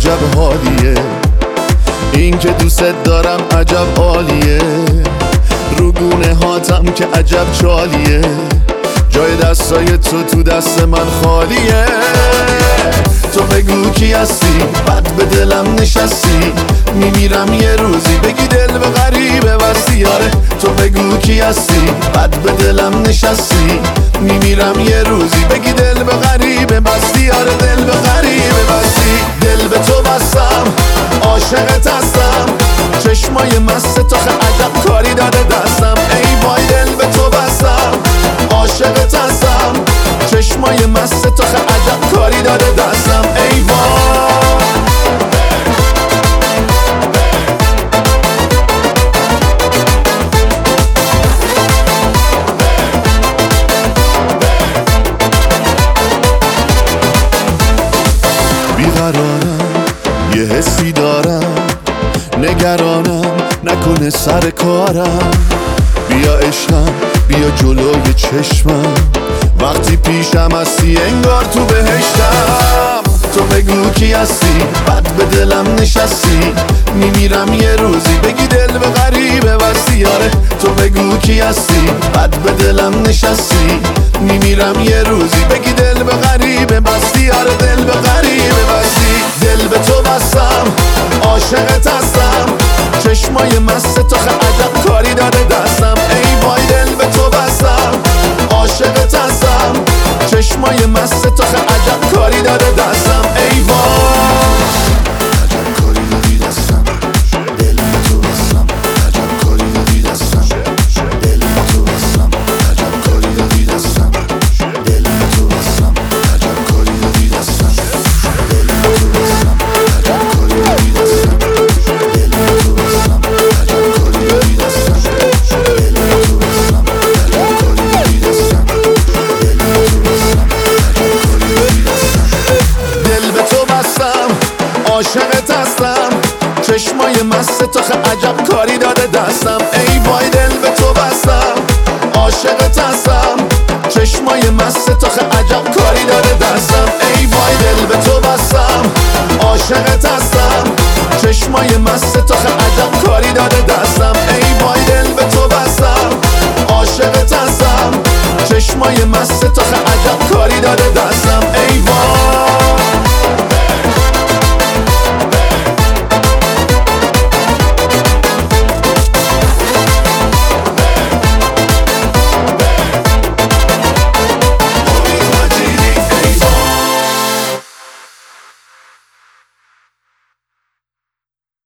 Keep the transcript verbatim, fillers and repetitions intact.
عجب حالیه، این که دوست دارم عجب عالیه، رو گونه هاتم که عجب چالیه، جای دستای تو تو دست من خالیه. تو بگو کی هستی، بد به دلم نشستی، میمیرم یه روزی بگی دل به غریبه بستی. آره تو بگو کی هستی، بد به دلم نشستی، میمیرم یه روزی بگی دل به غریبه بستی. آره دل به غریبه بستی، دل به تو بستم، عاشقت هستم، چشمای مست تو خه عجب کاری داده دستم. ای وای دل به تو بستم، عاشقت هستم، چشمای مست تو خه عجب کاری داده دستم. ای وای بیقرارم، یه حسی دارم، نگرانم نکنه سر کارم. بیا عشقم، بیا جلوی چشمم، وقتی پیشم هستی انگار تو بهشتم. تو بگو کی هستی، بد به دلم نشستی، میمیرم یه روزی بگی دل به غریبه بستی. آره تو بگو کی هستی، بد به دلم نشستی، میمیرم یه روزی بگی دل به غریبه بستی. آره دل به غریبه بستی، دل به تو بستم، عاشقت هستم، چشمای مست تو خه عجب کاری داده دستم. ای وای دل به تو بستم، عاشقت هستم، چشمای مست تو خه عجب کاری داده دستم. ای وای عجب کاری دادی دستم، دل به تو بستم، عجب کاری دادی دستم، دل به تو بستم، عجب کاری دادی دستم، دل به تو بستم، عجب کاری دادی دستم، دل به تو بستم، عجب کاری دادی دستم، دل به تو بستم، عجب کاری دادی دستم، دل به تو بستم، عجب کاری دادی دستم، دل به تو بستم، عجب کاری دادی دستم. دل به تو بستم، عاشقت هستم، چشمای مست تو خه عجب کاری داده دستم. ای وای دل به تو بستم، عاشقت هستم، چشمای مست تو خه عجب